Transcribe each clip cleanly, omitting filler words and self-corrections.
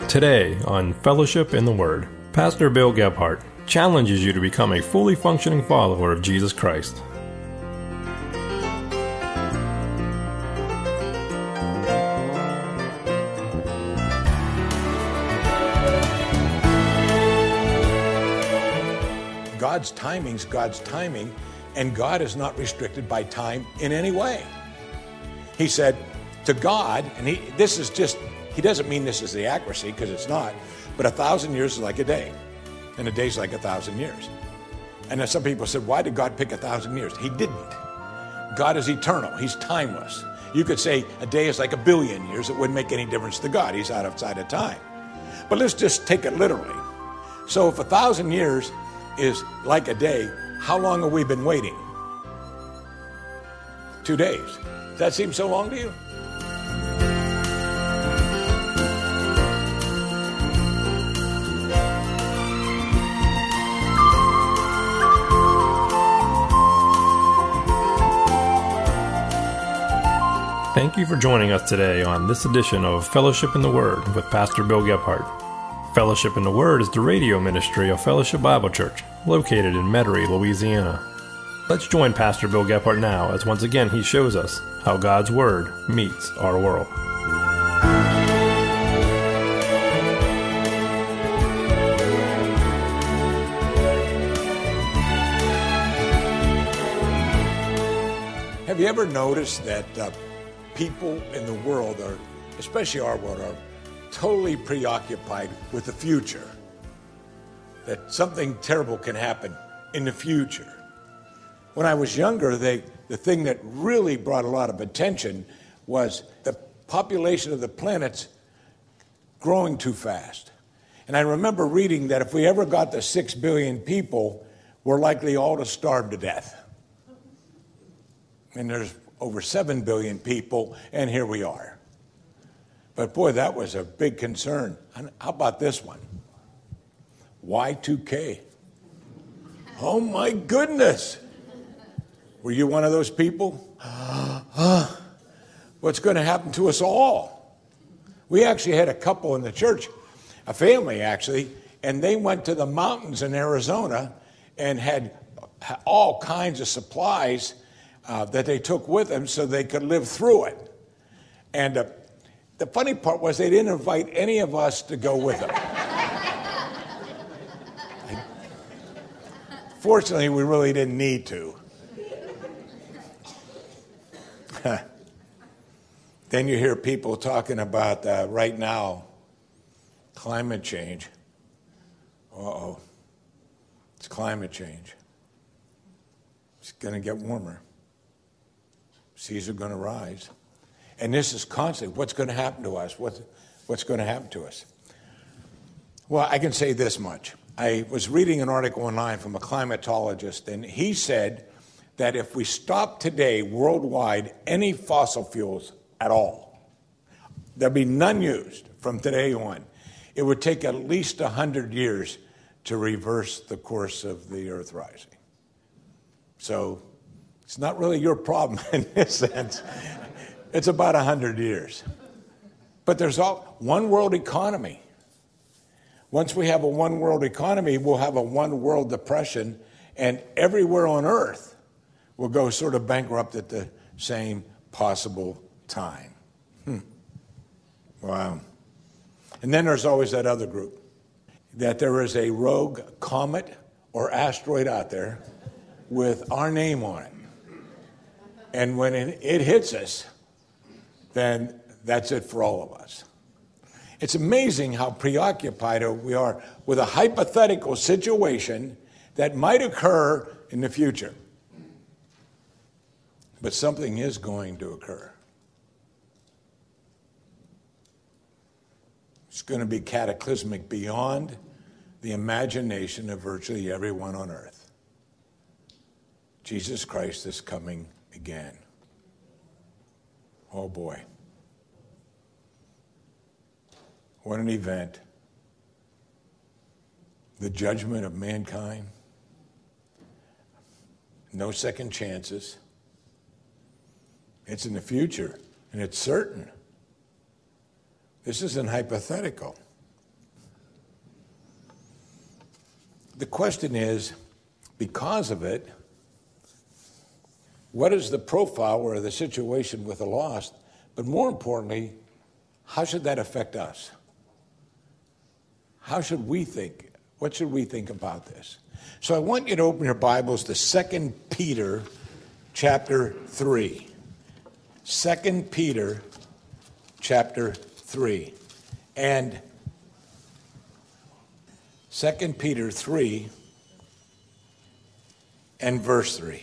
Today on Fellowship in the Word, Pastor Bill Gebhardt challenges you to become a fully functioning follower of Jesus Christ. God's timing's God's timing, and God is not restricted by time in any way. He said to God, and he doesn't mean this is the accuracy, because it's not, but 1,000 years is like a day, and a day's like 1,000 years. And then some people said, why did God pick 1,000 years? He didn't. God is eternal. He's timeless. You could say a day is like 1 billion years. It wouldn't make any difference to God. He's outside of time. But let's just take it literally. So if 1,000 years is like a day, how long have we been waiting? 2 days. Does that seem so long to you? Thank you for joining us today on this edition of Fellowship in the Word with Pastor Bill Gebhardt. Fellowship in the Word is the radio ministry of Fellowship Bible Church, located in Metairie, Louisiana. Let's join Pastor Bill Gebhardt now as once again he shows us how God's Word meets our world. Have you ever noticed that people in the world are, especially our world, are totally preoccupied with the future? That something terrible can happen in the future. When I was younger, the thing that really brought a lot of attention was the population of the planet's growing too fast. And I remember reading that if we ever got to 6 billion people, we're likely all to starve to death. And there's over 7 billion people, and here we are. But boy, that was a big concern. How about this one? Y2K. Oh my goodness. Were you one of those people? What's going to happen to us all? We actually had a couple in the church, a family actually, and they went to the mountains in Arizona and had all kinds of supplies that they took with them so they could live through it. And the funny part was they didn't invite any of us to go with them. Fortunately, we really didn't need to. Then you hear people talking about right now, climate change. Uh-oh. It's climate change. It's going to get warmer. Seas are going to rise. And this is constant. What's going to happen to us? What's going to happen to us? Well, I can say this much. I was reading an article online from a climatologist, and he said that if we stop today worldwide any fossil fuels at all, there'll be none used from today on. It would take at least 100 years to reverse the course of the Earth rising. So it's not really your problem in this sense. It's about 100 years. But there's one world economy. Once we have a one world economy, we'll have a one world depression, and everywhere on Earth will go sort of bankrupt at the same possible time. Wow. And then there's always that other group, that there is a rogue comet or asteroid out there with our name on it. And when it hits us, then that's it for all of us. It's amazing how preoccupied we are with a hypothetical situation that might occur in the future. But something is going to occur. It's going to be cataclysmic beyond the imagination of virtually everyone on earth. Jesus Christ is coming again. Oh boy. What an event. The judgment of mankind. No second chances. It's in the future, and it's certain. This isn't hypothetical. the question is, because of it, what is the profile or the situation with the lost? But more importantly, how should that affect us? How should we think? What should we think about this? So I want you to open your Bibles to 2 Peter chapter 3. 2 Peter chapter 3. And 2 Peter 3 and verse 3.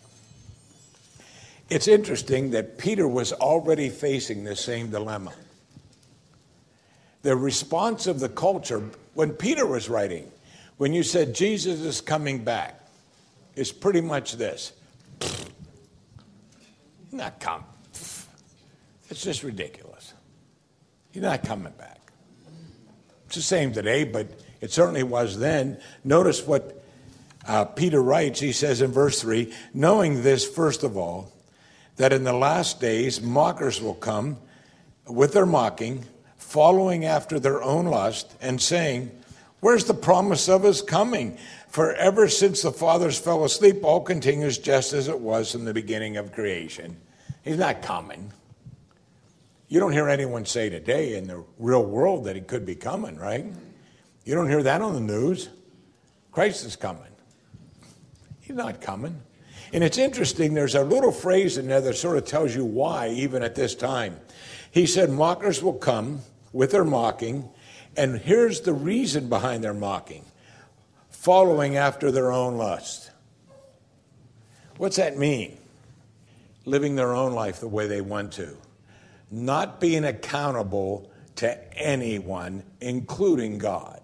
It's interesting that Peter was already facing the same dilemma. The response of the culture, when Peter was writing, when you said Jesus is coming back, is pretty much this. He's not coming. It's just ridiculous. He's not coming back. It's the same today, but it certainly was then. Notice what Peter writes. He says in verse 3, knowing this, first of all, that in the last days mockers will come with their mocking, following after their own lust, and saying, where's the promise of his coming? For ever since the fathers fell asleep, all continues just as it was in the beginning of creation. He's not coming. You don't hear anyone say today in the real world that he could be coming, right? You don't hear that on the news. Christ is coming. He's not coming. And it's interesting, there's a little phrase in there that sort of tells you why, even at this time. He said, mockers will come with their mocking, and here's the reason behind their mocking. Following after their own lust. What's that mean? Living their own life the way they want to. Not being accountable to anyone, including God.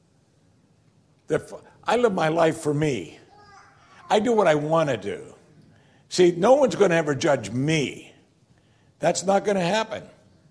I live my life for me. I do what I want to do. See, no one's going to ever judge me. That's not going to happen.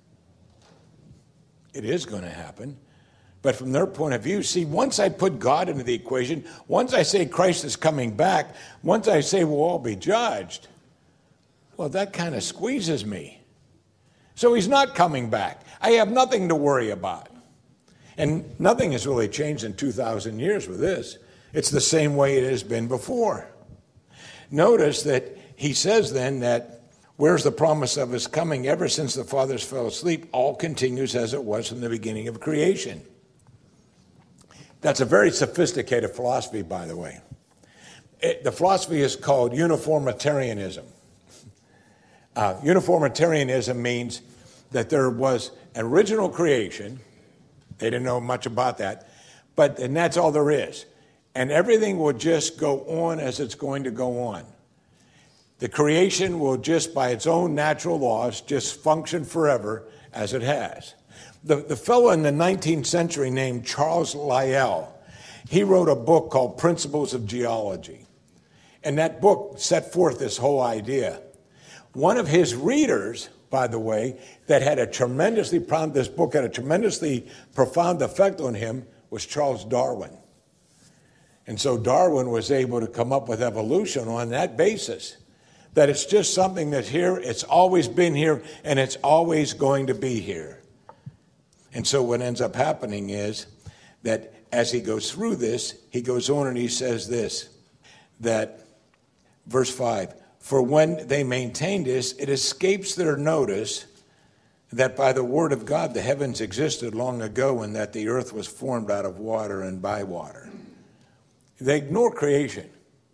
It is going to happen. But from their point of view, see, once I put God into the equation, once I say Christ is coming back, once I say we'll all be judged, well, that kind of squeezes me. So he's not coming back. I have nothing to worry about. And nothing has really changed in 2,000 years with this. It's the same way it has been before. Notice that he says then that where's the promise of his coming? Ever since the fathers fell asleep, all continues as it was from the beginning of creation. That's a very sophisticated philosophy, by the way. The philosophy is called uniformitarianism. Uniformitarianism means that there was an original creation. They didn't know much about that. And that's all there is. And everything will just go on as it's going to go on. The creation will just, by its own natural laws, just function forever as it has. The fellow in the 19th century named Charles Lyell, he wrote a book called Principles of Geology. And that book set forth this whole idea. One of his readers, by the way, that had this book had a tremendously profound effect on him was Charles Darwin. And so Darwin was able to come up with evolution on that basis, that it's just something that's here, it's always been here, and it's always going to be here. And so what ends up happening is that as he goes through this, he goes on and he says this, that verse 5, for when they maintain this, it escapes their notice that by the word of God the heavens existed long ago and that the earth was formed out of water and by water. They ignore creation.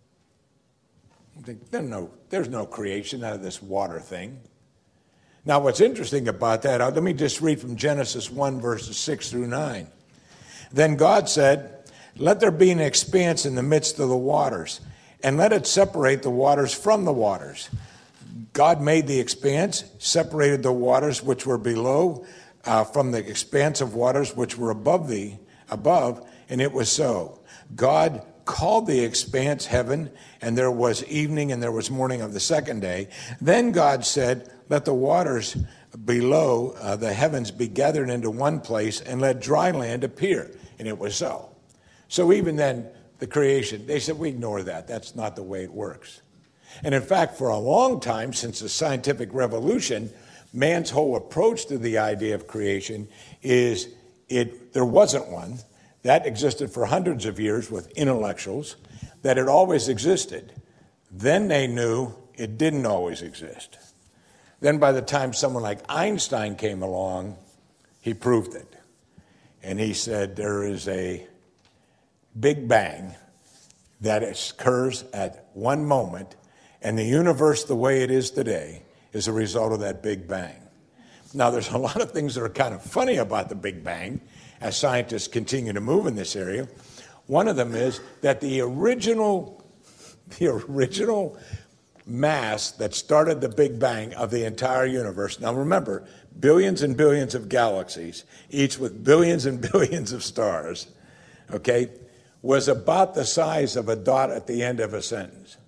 There's no creation out of this water thing. Now, what's interesting about that, let me just read from Genesis 1, verses 6 through 9. Then God said, let there be an expanse in the midst of the waters, and let it separate the waters from the waters. God made the expanse, separated the waters which were below from the expanse of waters which were above, and it was so. God called the expanse heaven, and there was evening and there was morning of the second day. Then God said, let the waters below the heavens be gathered into one place, and let dry land appear. And it was so. So even then, the creation, they said, we ignore that. That's not the way it works. And in fact, for a long time, since the scientific revolution, man's whole approach to the idea of creation is there wasn't one. That existed for hundreds of years with intellectuals, that it always existed. Then they knew it didn't always exist. Then by the time someone like Einstein came along, he proved it. And he said there is a Big Bang that occurs at one moment, and the universe the way it is today is a result of that Big Bang. Now, there's a lot of things that are kind of funny about the Big Bang as scientists continue to move in this area. One of them is that the original mass that started the Big Bang of the entire universe, now remember, billions and billions of galaxies, each with billions and billions of stars, okay, was about the size of a dot at the end of a sentence.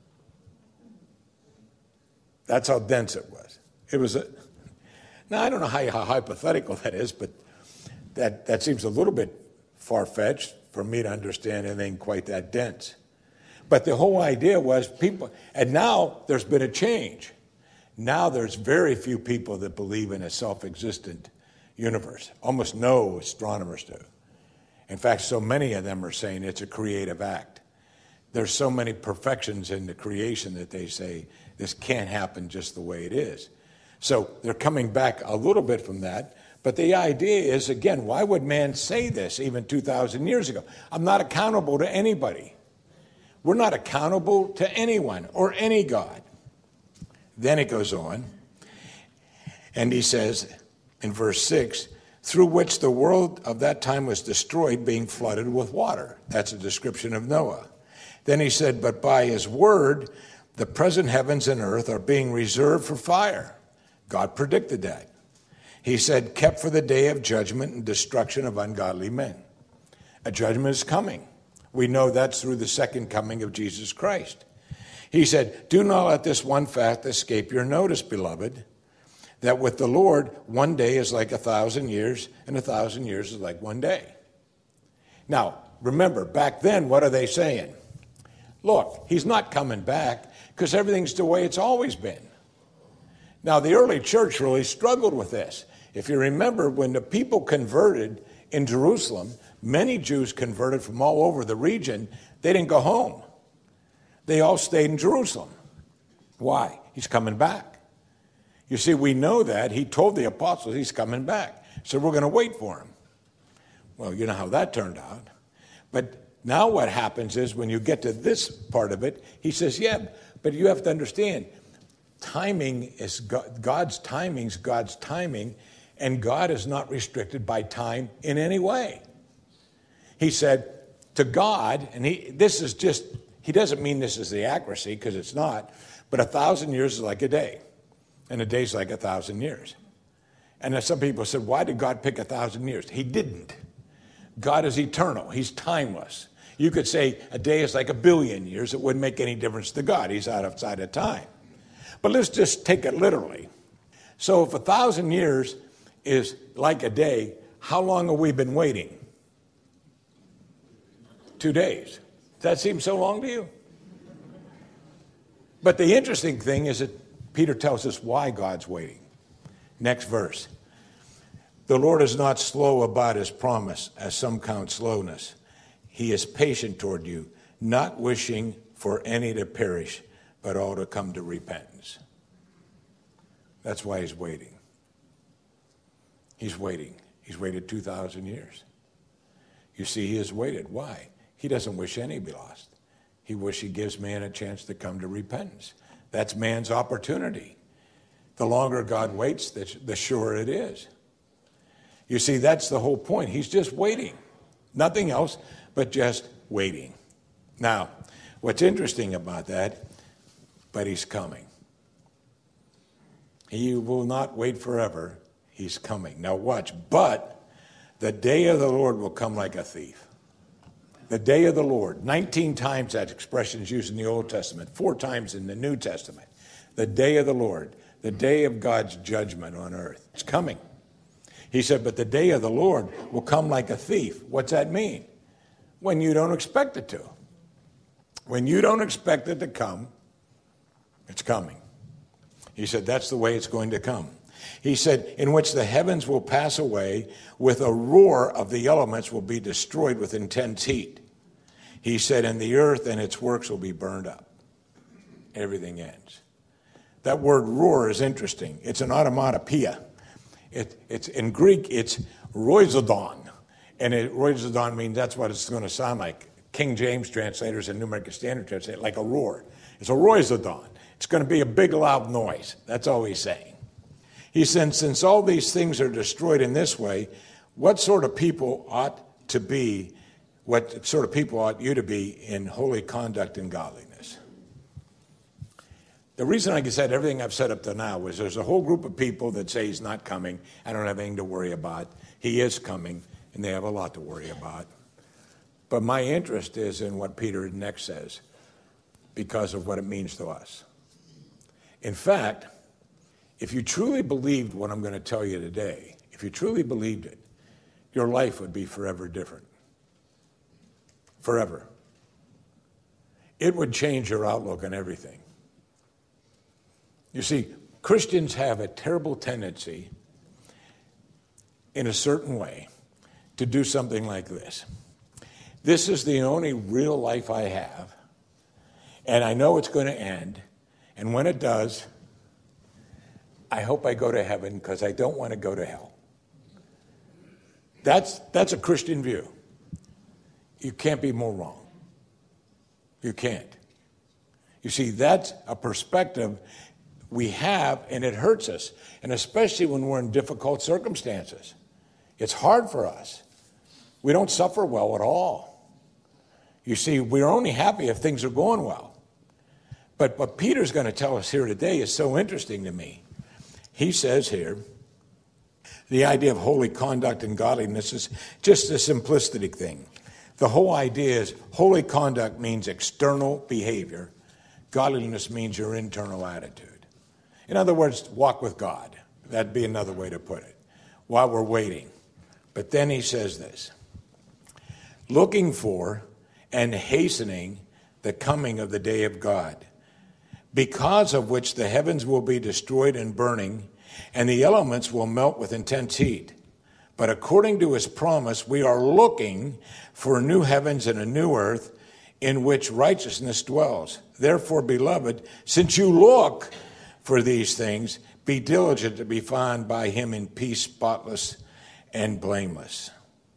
That's how dense it was. It was now, I don't know how hypothetical that is, but that seems a little bit far-fetched for me to understand anything quite that dense. But the whole idea was people, and now there's been a change. Now there's very few people that believe in a self-existent universe. Almost no astronomers do. In fact, so many of them are saying it's a creative act. There's so many perfections in the creation that they say this can't happen just the way it is. So they're coming back a little bit from that. But the idea is, again, why would man say this even 2,000 years ago? I'm not accountable to anybody. We're not accountable to anyone or any God. Then it goes on, and he says in verse 6, through which the world of that time was destroyed, being flooded with water. That's a description of Noah. Then he said, but by his word, the present heavens and earth are being reserved for fire. God predicted that. He said, kept for the day of judgment and destruction of ungodly men. A judgment is coming. We know that's through the second coming of Jesus Christ. He said, do not let this one fact escape your notice, beloved, that with the Lord, one day is like 1,000 years, and 1,000 years is like one day. Now, remember, back then, what are they saying? Look, he's not coming back because everything's the way it's always been. Now, the early church really struggled with this. If you remember, when the people converted in Jerusalem, many Jews converted from all over the region. They didn't go home. They all stayed in Jerusalem. Why? He's coming back. You see, we know that. He told the apostles he's coming back. So we're going to wait for him. Well, you know how that turned out. But now what happens is when you get to this part of it, he says, yeah, but you have to understand, timing is God's timing's God's timing, and God is not restricted by time in any way. He said to God, and he doesn't mean this is the accuracy, because it's not, but 1,000 years is like a day, and a day's like 1,000 years. And some people said, why did God pick 1,000 years? He didn't. God is eternal. He's timeless. You could say a day is like 1 billion years. It wouldn't make any difference to God. He's outside of time. But let's just take it literally. So if 1,000 years is like a day, how long have we been waiting? 2 days. Does that seem so long to you? But the interesting thing is that Peter tells us why God's waiting. Next verse. The Lord is not slow about his promise, as some count slowness. He is patient toward you, not wishing for any to perish, but all to come to repentance. That's why he's waiting. He's waiting. He's waited 2,000 years. You see, he has waited. Why? He doesn't wish any be lost. He gives man a chance to come to repentance. That's man's opportunity. The longer God waits, the surer it is. You see, that's the whole point. He's just waiting. Nothing else but just waiting. Now, what's interesting about that, but he's coming. He will not wait forever. He's coming. Now watch. But the day of the Lord will come like a thief. The day of the Lord. 19 times that expression is used in the Old Testament. 4 times in the New Testament. The day of the Lord. The day of God's judgment on earth. It's coming. He said, but the day of the Lord will come like a thief. What's that mean? When you don't expect it to. When you don't expect it to come, it's coming. He said, that's the way it's going to come. He said, in which the heavens will pass away, with a roar of the elements will be destroyed with intense heat. He said, and the earth and its works will be burned up. Everything ends. That word roar is interesting. It's an automatopoeia. It's in Greek, it's roizodon. And roizodon means that's what it's going to sound like. King James translators and New American Standard translate like a roar. It's a roizodon. It's going to be a big, loud noise. That's all he's saying. He said, since all these things are destroyed in this way, what sort of people ought to be, what sort of people ought you to be in holy conduct and godliness? The reason I said everything I've said up to now is there's a whole group of people that say he's not coming. I don't have anything to worry about. He is coming, and they have a lot to worry about. But my interest is in what Peter next says because of what it means to us. In fact, if you truly believed what I'm going to tell you today, if you truly believed it, your life would be forever different. Forever. It would change your outlook on everything. You see, Christians have a terrible tendency, in a certain way, to do something like this. This is the only real life I have, and I know it's going to end, and when it does, I hope I go to heaven because I don't want to go to hell. That's a Christian view. You can't be more wrong. You can't. You see, that's a perspective we have, and it hurts us, and especially when we're in difficult circumstances. It's hard for us. We don't suffer well at all. You see, we're only happy if things are going well. But what Peter's going to tell us here today is so interesting to me. He says here, the idea of holy conduct and godliness is just a simplistic thing. The whole idea is holy conduct means external behavior. Godliness means your internal attitude. In other words, walk with God. That'd be another way to put it, while we're waiting. But then he says this, looking for and hastening the coming of the day of God, because of which the heavens will be destroyed and burning, and the elements will melt with intense heat. But according to his promise, we are looking for new heavens and a new earth in which righteousness dwells. Therefore, beloved, since you look for these things, be diligent to be found by him in peace, spotless and blameless.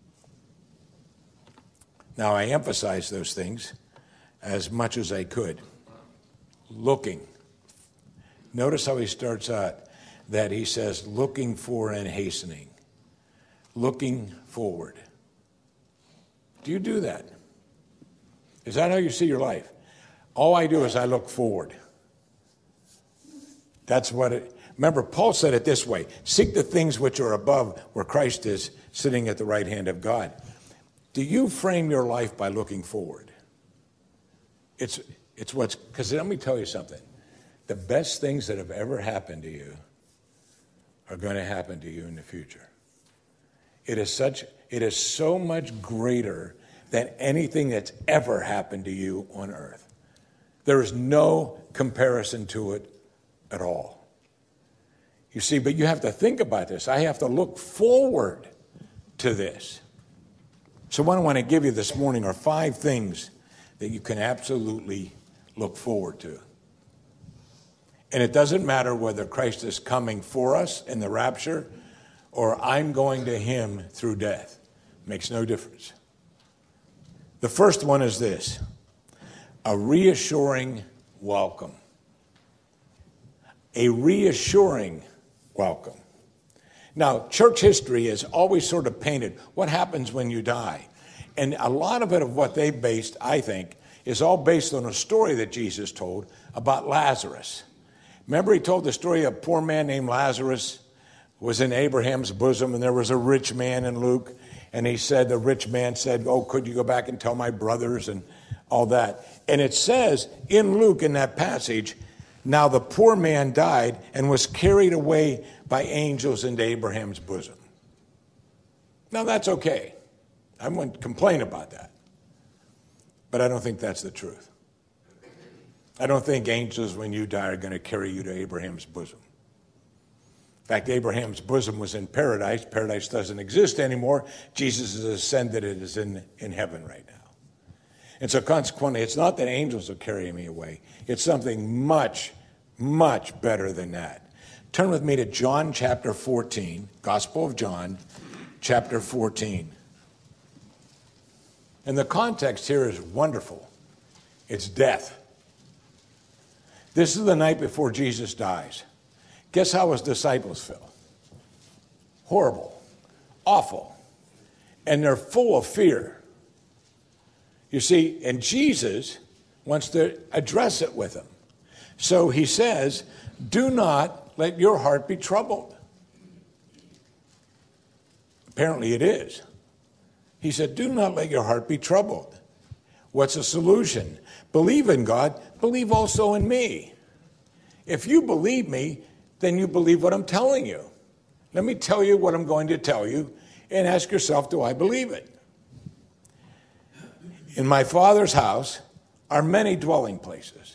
Now, I emphasize those things as much as I could. Looking. Notice how he starts out, that he says, looking for and hastening. Looking forward. Do you do that? Is that how you see your life? All I do is I look forward. That's what it... Remember, Paul said it this way, seek the things which are above where Christ is sitting at the right hand of God. Do you frame your life by looking forward? It's what's... Because let me tell you something. The best things that have ever happened to you are going to happen to you in the future. It is so much greater than anything that's ever happened to you on earth. There is no comparison to it at all. You see, but you have to think about this. I have to look forward to this. So what I want to give you this morning are 5 things that you can absolutely look forward to. And it doesn't matter whether Christ is coming for us in the rapture or I'm going to him through death. Makes no difference. The first one is this: a reassuring welcome. A reassuring welcome. Now, church history has always sort of painted what happens when you die. And a lot of it of what they based, I think, is all based on a story that Jesus told about Lazarus. Remember, he told the story of a poor man named Lazarus was in Abraham's bosom, and there was a rich man in Luke. And he said, the rich man said, oh, could you go back and tell my brothers and all that? And it says in Luke, in that passage, now the poor man died and was carried away by angels into Abraham's bosom. Now that's okay. I wouldn't complain about that. But I don't think that's the truth. I don't think angels, when you die, are going to carry you to Abraham's bosom. fact, Abraham's bosom was in paradise. Paradise doesn't exist anymore. Jesus is ascended. It is in heaven right now. And so consequently, it's not that angels will carry me away. It's something much, much better than that. Turn with me to John chapter 14, Gospel of John, chapter 14. And the context here is wonderful. It's death. This is the night before Jesus dies. Guess how his disciples feel? Horrible, awful, and they're full of fear. You see, and Jesus wants to address it with them. So he says, do not let your heart be troubled. Apparently it is. He said, do not let your heart be troubled. What's the solution? Believe in God, believe also in me. If you believe me, then you believe what I'm telling you. Let me tell you what I'm going to tell you and ask yourself, do I believe it? In my Father's house are many dwelling places.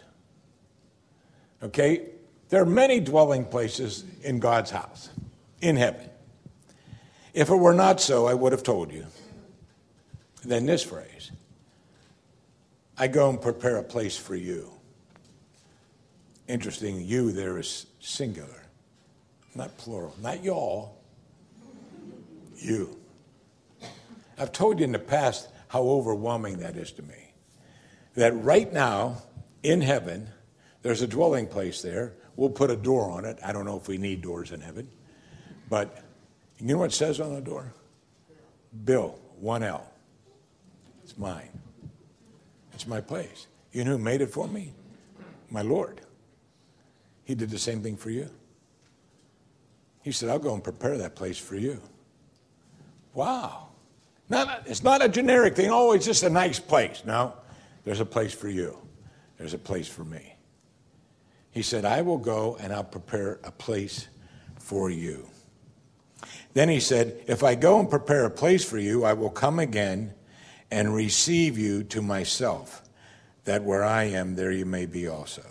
Okay? There are many dwelling places in God's house, in heaven. If it were not so, I would have told you. Then this phrase, I go and prepare a place for you. Interesting, you there is singular, not plural, not y'all, you. I've told you in the past how overwhelming that is to me. That right now, in heaven, there's a dwelling place there. We'll put a door on it. I don't know if we need doors in heaven. But you know what it says on the door? Bill, 1L. It's mine. It's my place. You know who made it for me? My Lord. He did the same thing for you. He said, I'll go and prepare that place for you. Wow. It's not a generic thing. Oh, it's just a nice place. No, there's a place for you. There's a place for me. He said, I will go and I'll prepare a place for you. Then he said, if I go and prepare a place for you, I will come again and receive you to myself, that where I am, there you may be also.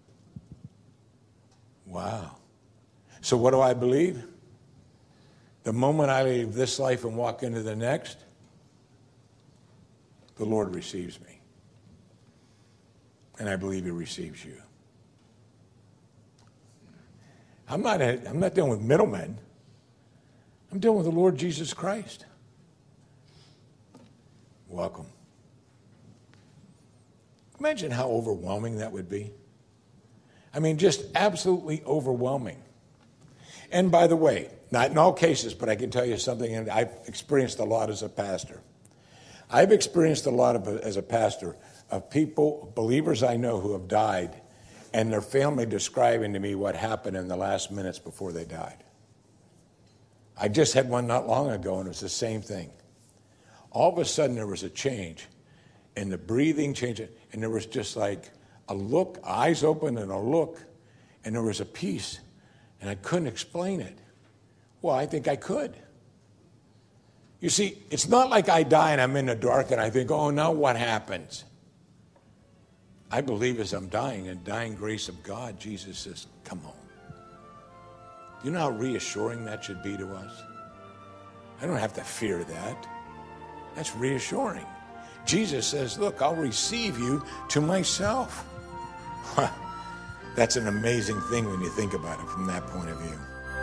Wow. So what do I believe? The moment I leave this life and walk into the next, the Lord receives me. And I believe he receives you. I'm not dealing with middlemen. I'm dealing with the Lord Jesus Christ. Welcome. Imagine how overwhelming that would be. I mean, just absolutely overwhelming. And by the way, not in all cases, but I can tell you something, and I've experienced a lot as a pastor. I've experienced a lot as a pastor of people, believers I know who have died, and their family describing to me what happened in the last minutes before they died. I just had one not long ago, and it was the same thing. All of a sudden, there was a change, and the breathing changed, and there was just like a look, eyes open and a look, and there was a peace, and I couldn't explain it. Well, I think I could. You see, it's not like I die and I'm in the dark and I think, oh, now what happens? I believe as I'm dying, in dying grace of God, Jesus says, come home. Do you know how reassuring that should be to us? I don't have to fear that. That's reassuring. Jesus says, look, I'll receive you to myself. That's an amazing thing when you think about it from that point of view.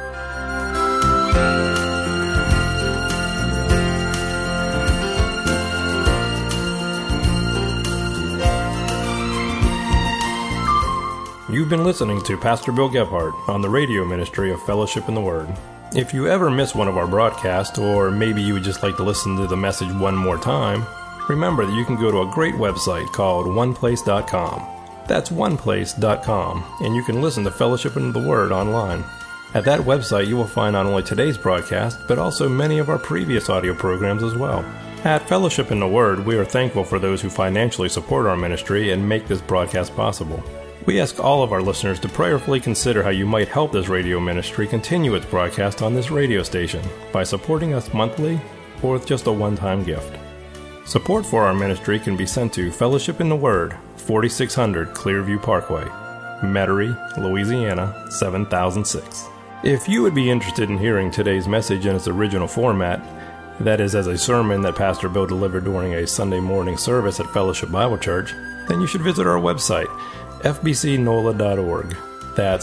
You've been listening to Pastor Bill Gebhardt on the radio ministry of Fellowship in the Word. If you ever miss one of our broadcasts, or maybe you would just like to listen to the message one more time, remember that you can go to a great website called oneplace.com. That's oneplace.com, and you can listen to Fellowship in the Word online. At that website, you will find not only today's broadcast, but also many of our previous audio programs as well. At Fellowship in the Word, we are thankful for those who financially support our ministry and make this broadcast possible. We ask all of our listeners to prayerfully consider how you might help this radio ministry continue its broadcast on this radio station by supporting us monthly or with just a one-time gift. Support for our ministry can be sent to Fellowship in the Word, 4600 Clearview Parkway, Metairie, Louisiana, 7006. If you would be interested in hearing today's message in its original format, that is as a sermon that Pastor Bill delivered during a Sunday morning service at Fellowship Bible Church, then you should visit our website, fbcnola.org. That's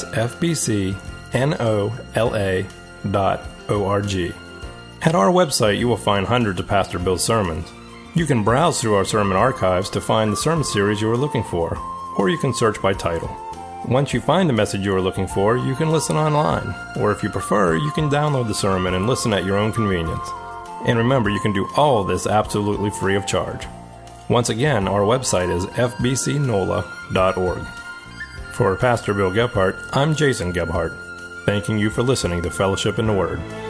fbcnola.org. At our website, you will find hundreds of Pastor Bill's sermons. You can browse through our sermon archives to find the sermon series you are looking for, or you can search by title. Once you find the message you are looking for, you can listen online, or if you prefer, you can download the sermon and listen at your own convenience. And remember, you can do all of this absolutely free of charge. Once again, our website is fbcnola.org. For Pastor Bill Gebhardt, I'm Jason Gebhardt, thanking you for listening to Fellowship in the Word.